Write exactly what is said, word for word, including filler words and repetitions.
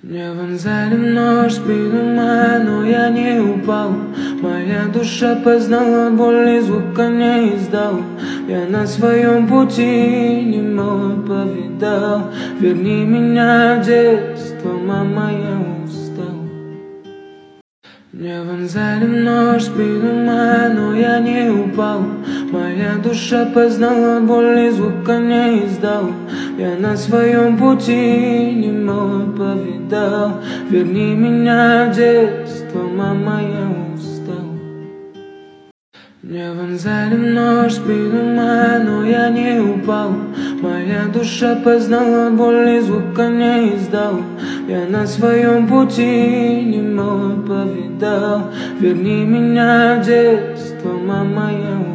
Мне вонзали нож в спину мою, но я не упал. Моя душа познала боль и звука не издала. Я на своем пути немало повидал. Верни меня в детство, мама, я устал. Мне вонзали нож в спину мою, но я не упал. Моя душа познала боль и звука не издала. Я на своем пути немало повидал. Верни меня в детство, мама, я устал. Мне вонзали нож в спину мою, но я не упал. Моя душа познала боль и звука не издала. Я на своем пути немало повидал. Верни меня в детство, мама, я устал.